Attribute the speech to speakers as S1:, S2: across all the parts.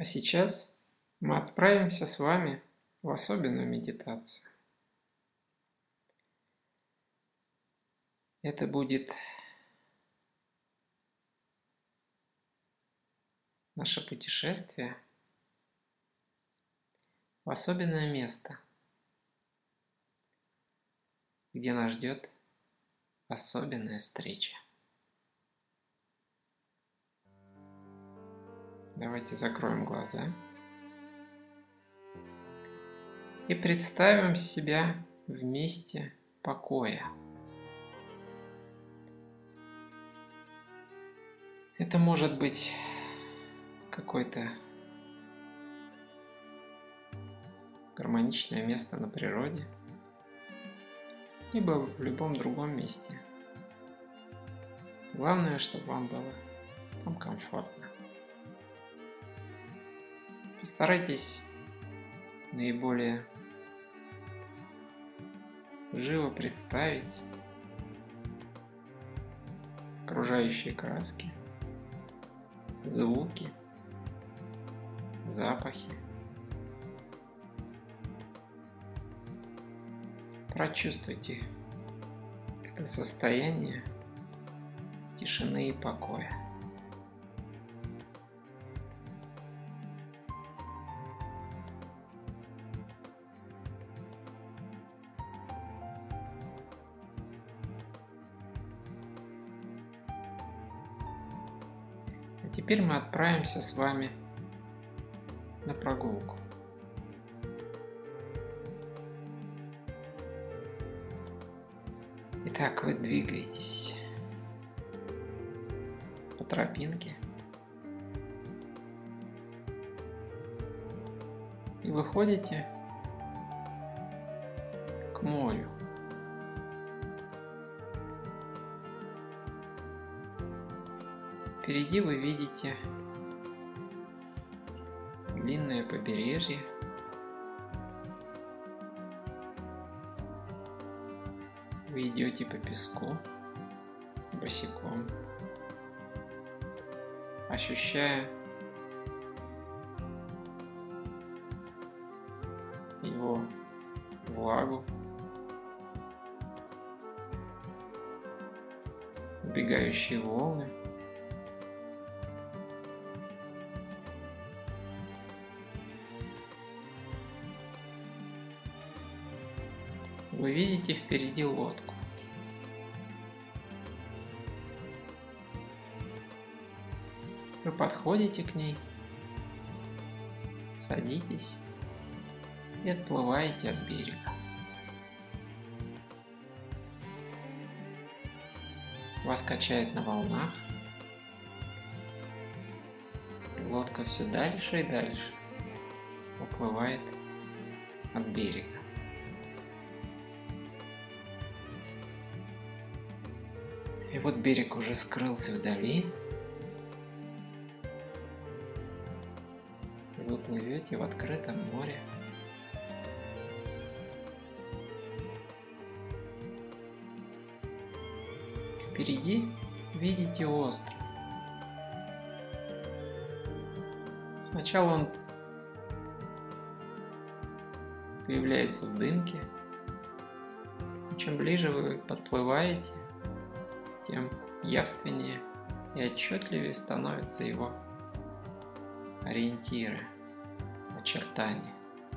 S1: А сейчас мы отправимся с вами в особенную медитацию. Это будет наше путешествие в особенное место, где нас ждет особенная встреча. Давайте закроем глаза и представим себя в месте покоя. Это может быть какое-то гармоничное место на природе, либо в любом другом месте. Главное, чтобы вам было там комфортно. Постарайтесь наиболее живо представить окружающие краски, звуки, запахи. Прочувствуйте это состояние тишины и покоя. А теперь мы отправимся с вами на прогулку. Итак, вы двигаетесь по тропинке и выходите к морю. Впереди вы видите длинное побережье. Вы идете по песку босиком, ощущая его влагу, убегающие волны. Вы видите впереди лодку. Вы подходите к ней, садитесь и отплываете от берега. Вас качает на волнах. Лодка все дальше и дальше уплывает от берега. И вот берег уже скрылся вдали. И вы плывете в открытом море. Впереди видите остров. Сначала он появляется в дымке. И чем ближе вы подплываете, тем явственнее и отчетливее становятся его ориентиры, очертания.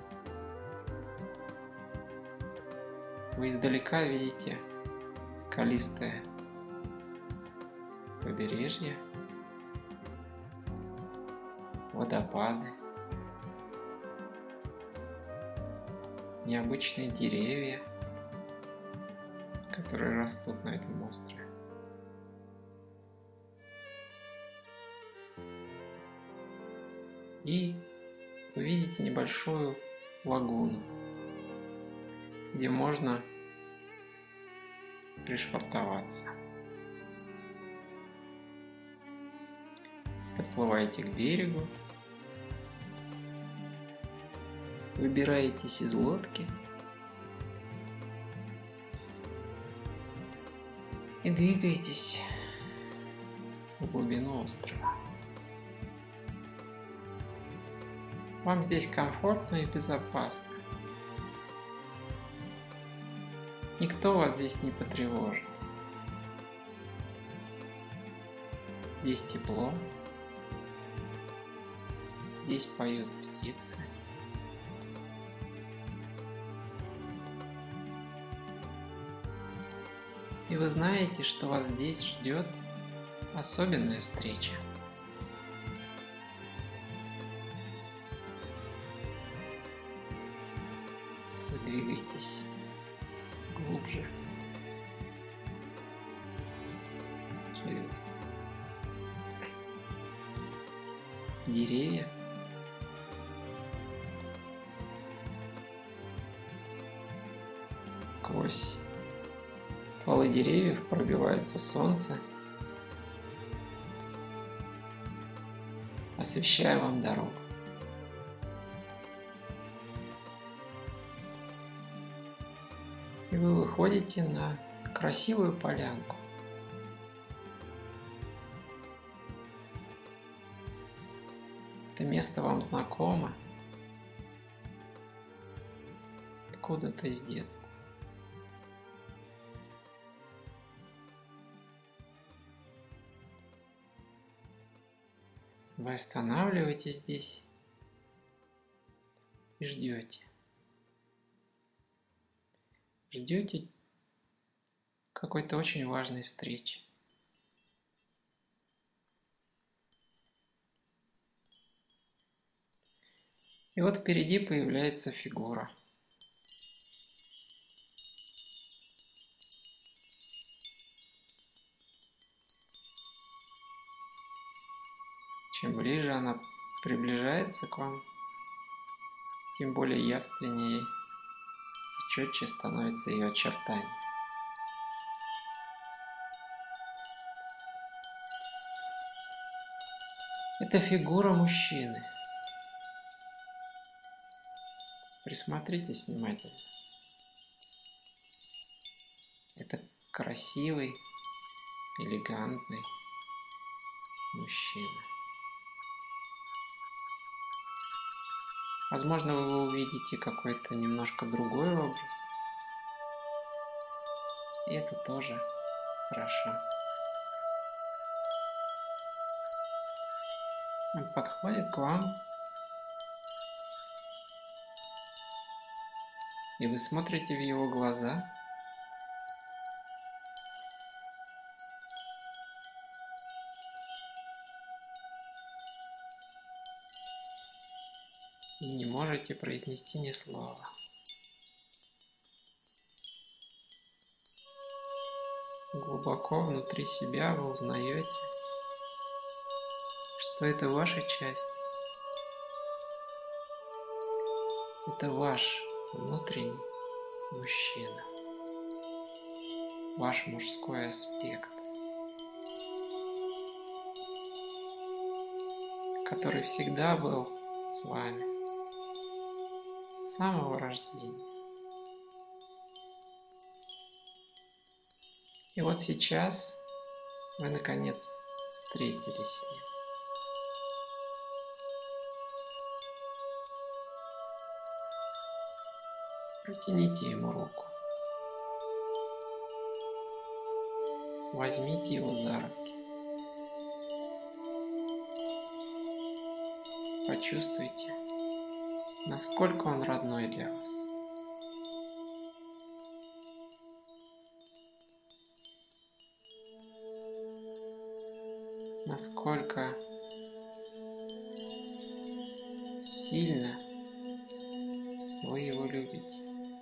S1: Вы издалека видите скалистое побережье, водопады, необычные деревья, которые растут на этом острове. И вы видите небольшую лагуну, где можно пришвартоваться. Подплываете к берегу, выбираетесь из лодки и двигаетесь в глубину острова. Вам здесь комфортно и безопасно. Никто вас здесь не потревожит. Здесь тепло. Здесь поют птицы. И вы знаете, что вас здесь ждет особенная встреча. Вы двигаетесь глубже через деревья. Сквозь стволы деревьев пробивается солнце, освещая вам дорогу. И вы выходите на красивую полянку. Это место вам знакомо откуда-то из детства. Вы останавливаетесь здесь и ждете. Ждете какой-то очень важной встречи. И вот впереди появляется фигура. Чем ближе она приближается к вам, тем более явственнее и четче становятся ее очертания. Это фигура мужчины. Присмотритесь внимательно. Это красивый, элегантный мужчина. Возможно, вы увидите какой-то немножко другой образ. И это тоже хорошо. Он подходит к вам, и вы смотрите в его глаза. И не можете произнести ни слова. Глубоко внутри себя вы узнаете, что это ваша часть. Это ваш внутренний мужчина. Ваш мужской аспект, который всегда был с вами. С самого рождения. И вот сейчас вы наконец встретились с ним. Протяните ему руку. Возьмите его за руки. Почувствуйте, насколько он родной для вас. Насколько сильно вы его любите.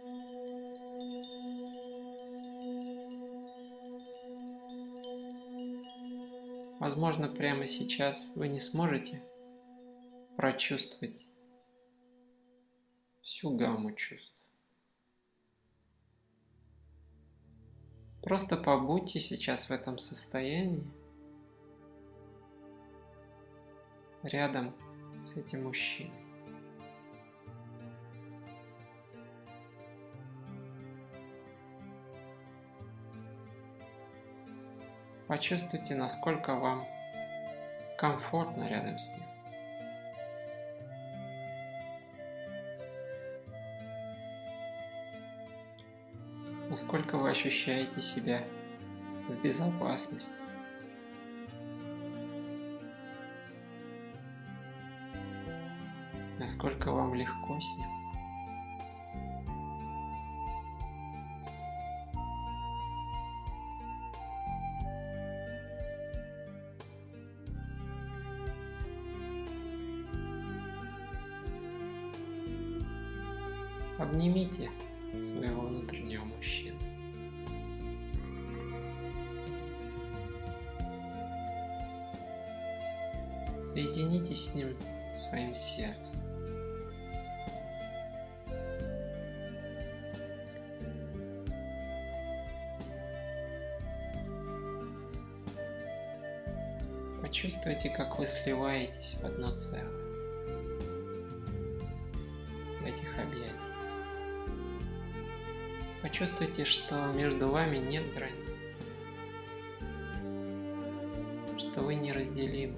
S1: Возможно, прямо сейчас вы не сможете прочувствовать всю гамму чувств. Просто побудьте сейчас в этом состоянии, рядом с этим мужчиной. Почувствуйте, насколько вам комфортно рядом с ним. насколько вы ощущаете себя в безопасности. Насколько вам легко с ним. Обнимите своего внутреннего мужчину. Соединитесь с ним своим сердцем. Почувствуйте, как вы сливаетесь в одно целое в этих объятиях. Почувствуйте, что между вами нет границ, что вы неразделимы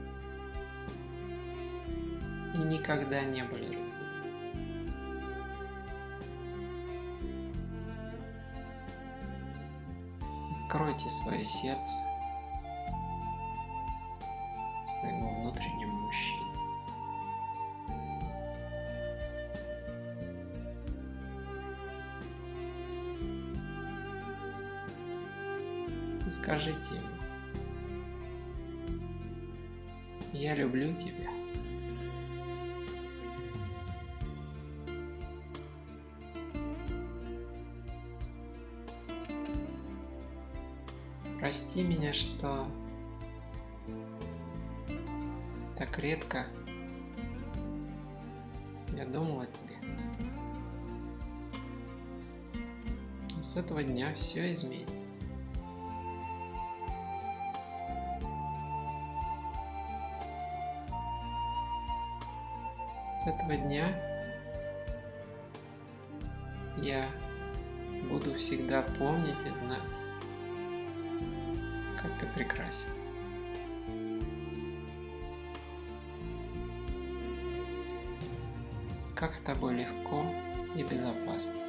S1: и никогда не были разделены. Откройте свое сердце своему внутреннему мужчине. И скажите ему: я люблю тебя. Прости меня, что так редко я думал о тебе. Но с этого дня все изменится. С этого дня я буду всегда помнить и знать, как ты прекрасен. Как с тобой легко и безопасно.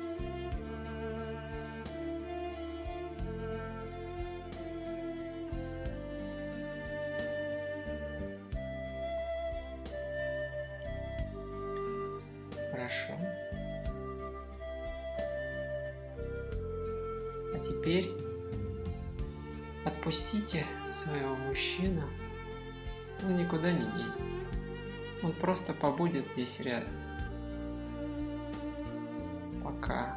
S1: Хорошо. А теперь отпустите своего мужчину. Он никуда не денется. Он просто побудет здесь рядом, пока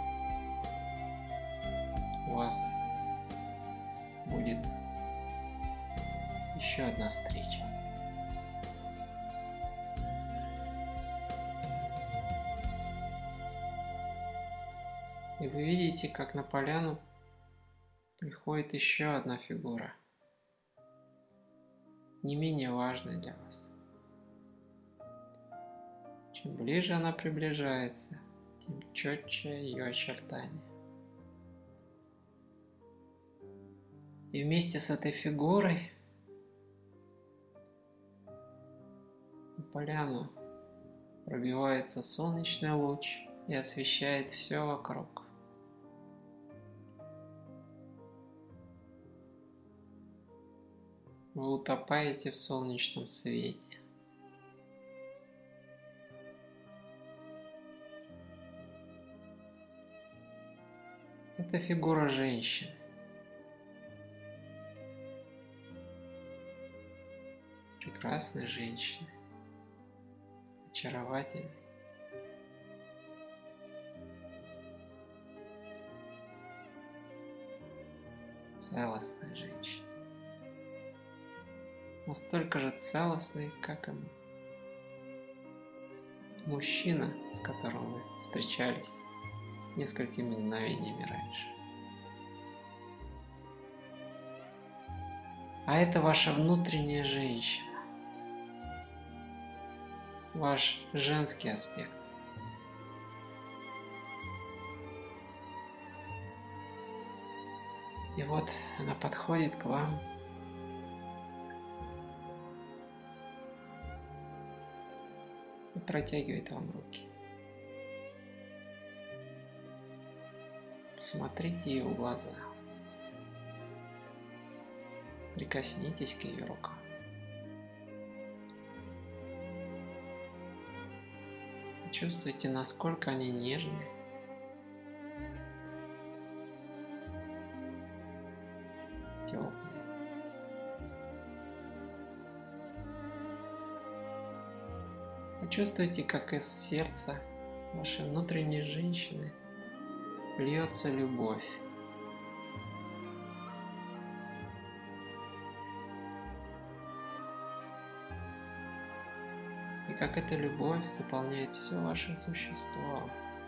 S1: у вас будет еще одна встреча. И вы видите, как на поляну приходит еще одна фигура, не менее важная для вас. Чем ближе она приближается, тем четче ее очертания. И вместе с этой фигурой на поляну пробивается солнечный луч и освещает все вокруг. Вы утопаете в солнечном свете. Это фигура женщины. Прекрасной женщины. Очаровательной. Целостной женщины. Настолько же целостный, как и мужчина, с которым вы встречались несколькими мгновениями раньше. А это ваша внутренняя женщина, ваш женский аспект. И вот она подходит к вам. И протягивает вам руки. посмотрите ей в глаза. Прикоснитесь к ее рукам. Чувствуйте, насколько они нежные. Теплые. Почувствуйте, как из сердца вашей внутренней женщины льется любовь. И как эта любовь заполняет все ваше существо.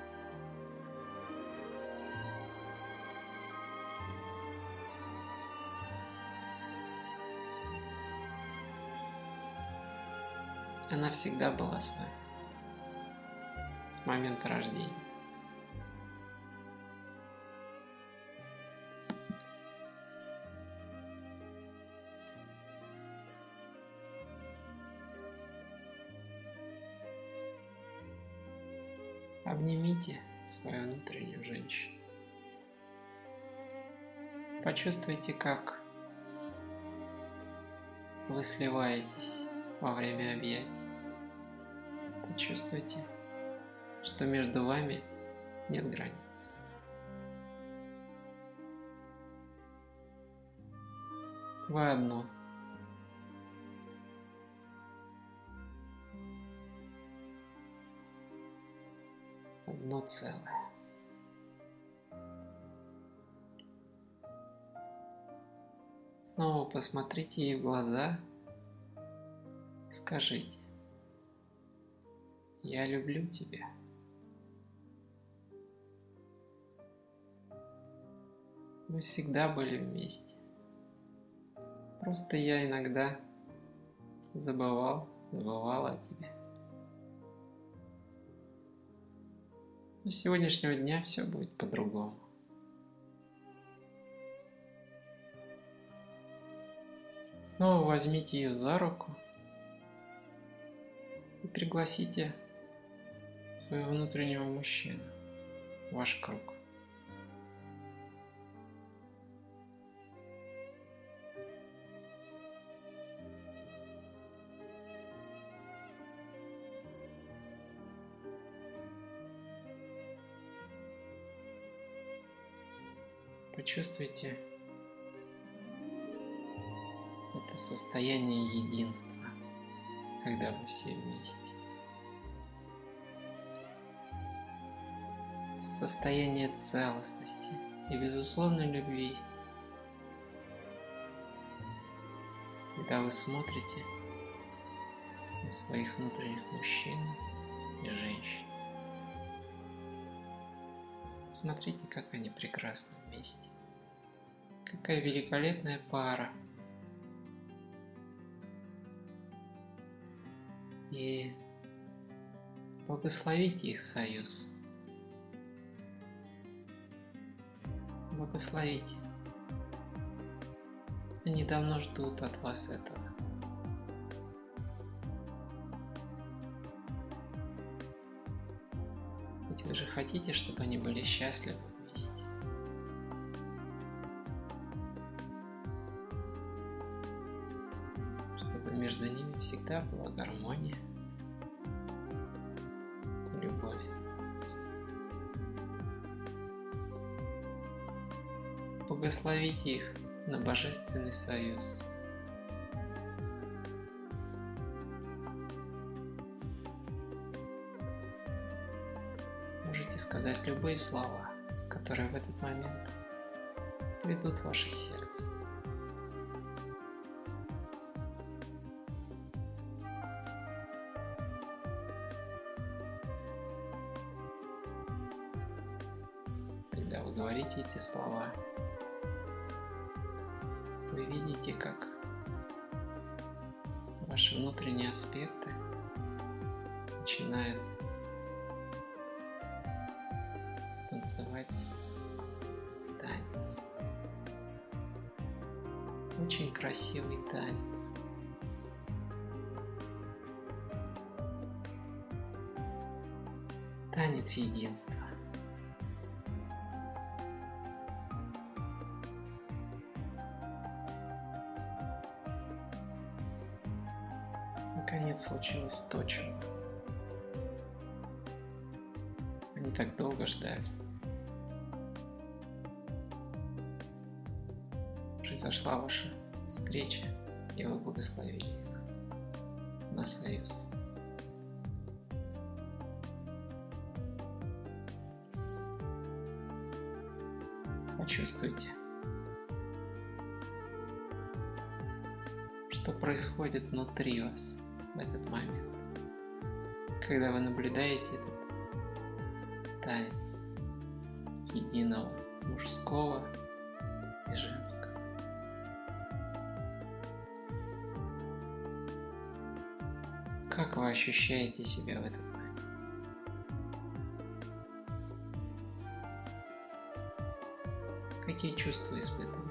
S1: Она всегда была с вами. С момента рождения. Обнимите свою внутреннюю женщину. Почувствуйте, как вы сливаетесь во время объятий. Почувствуйте, что между вами нет границ. Вы одно. Одно целое. Снова посмотрите ей в глаза и скажите: «Я люблю тебя». Мы всегда были вместе. Просто я иногда забывала о тебе. Но с сегодняшнего дня все будет по-другому. Снова возьмите ее за руку и пригласите своего внутреннего мужчину в ваш круг. Почувствуйте это состояние единства, когда вы все вместе. Это состояние целостности и безусловной любви, когда вы смотрите на своих внутренних мужчин и женщин. Смотрите, как они прекрасны вместе. Какая великолепная пара. И благословите их союз. Благословите. Они давно ждут от вас этого. Ведь вы же хотите, чтобы они были счастливы вместе. Чтобы между ними всегда была гармония и любовь. Благословите их на божественный союз. Можете сказать любые слова, которые в этот момент ведут ваше сердце. Когда вы говорите эти слова, вы видите, как ваши внутренние аспекты начинают танцевать танец. Очень красивый танец. Танец единства. случилось то, чего они так долго ждали. Произошла ваша встреча, и вы благословили их на союз. Почувствуйте, что происходит внутри вас в этот момент, когда вы наблюдаете этот танец единого мужского и женского. Как вы ощущаете себя в этот момент? Какие чувства испытываете?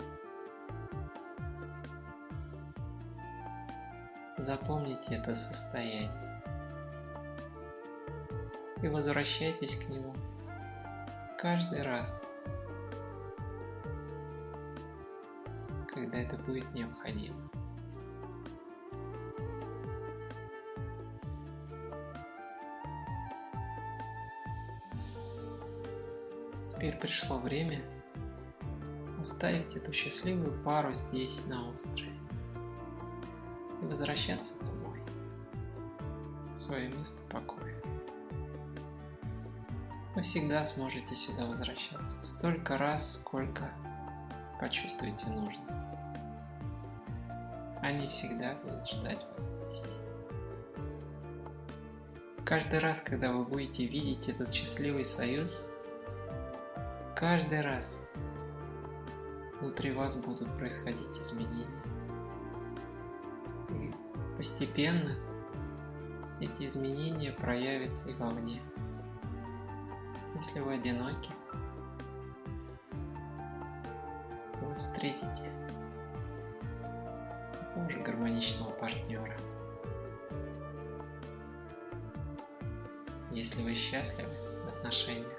S1: Запомните это состояние и возвращайтесь к нему каждый раз, когда это будет необходимо. Теперь пришло время оставить эту счастливую пару здесь, на острове, и возвращаться домой, в свое место покоя. Вы всегда сможете сюда возвращаться столько раз, сколько почувствуете нужно. Они всегда будут ждать вас здесь. Каждый раз, когда вы будете видеть этот счастливый союз, каждый раз внутри вас будут происходить изменения. И постепенно эти изменения проявятся и вовне. Если вы одиноки, вы встретите такого же гармоничного партнера. Если вы счастливы в отношениях,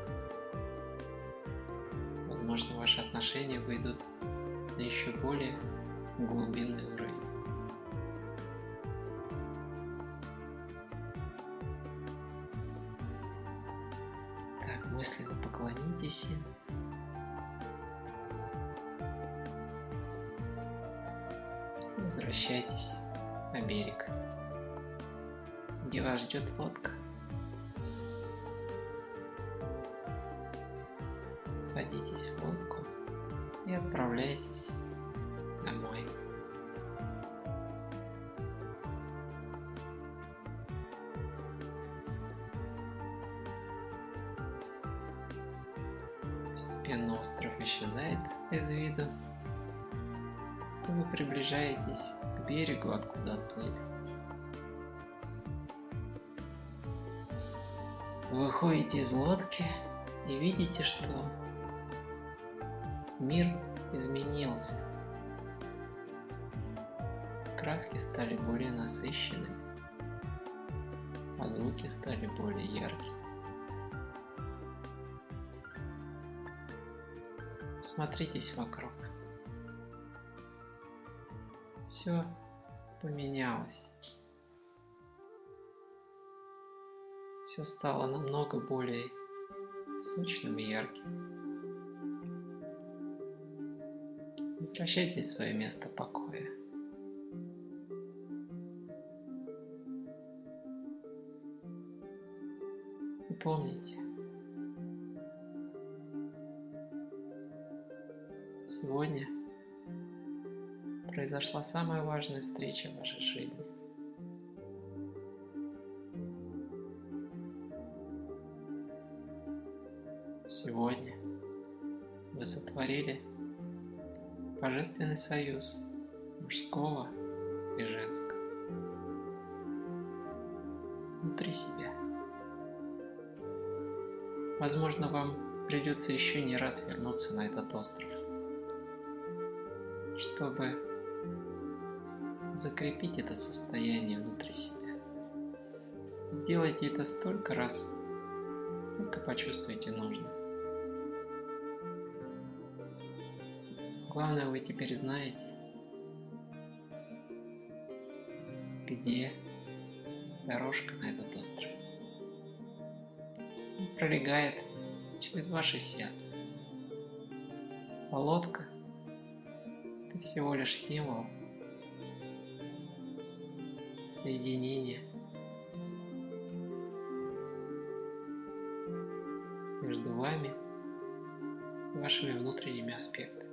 S1: возможно, ваши отношения выйдут на еще более глубинный уровень. Так, мысленно поклонитесь им. Возвращайтесь на берег, где вас ждет лодка. Садитесь в лодку и отправляйтесь домой. Постепенно остров исчезает из виду, и вы приближаетесь к берегу, откуда отплыли. Вы выходите из лодки и видите, что мир изменился. Краски стали более насыщенными, а звуки стали более яркими. Смотритесь вокруг. Все поменялось. Все стало намного более сочным и ярким. Возвращайтесь в свое место покоя. И помните, сегодня произошла самая важная встреча в вашей жизни. Сегодня вы сотворили божественный союз мужского и женского внутри себя. Возможно, вам придется еще не раз вернуться на этот остров, чтобы закрепить это состояние внутри себя. Сделайте это столько раз, сколько почувствуете нужно. Главное, вы теперь знаете, где дорожка на этот остров. Он пролегает через ваше сердце. А лодка – это всего лишь символ соединения между вами и вашими внутренними аспектами.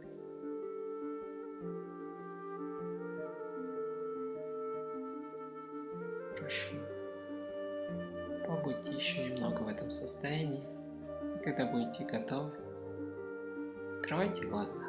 S1: Хорошо. Побудьте еще немного в этом состоянии, и когда будете готовы, открывайте глаза.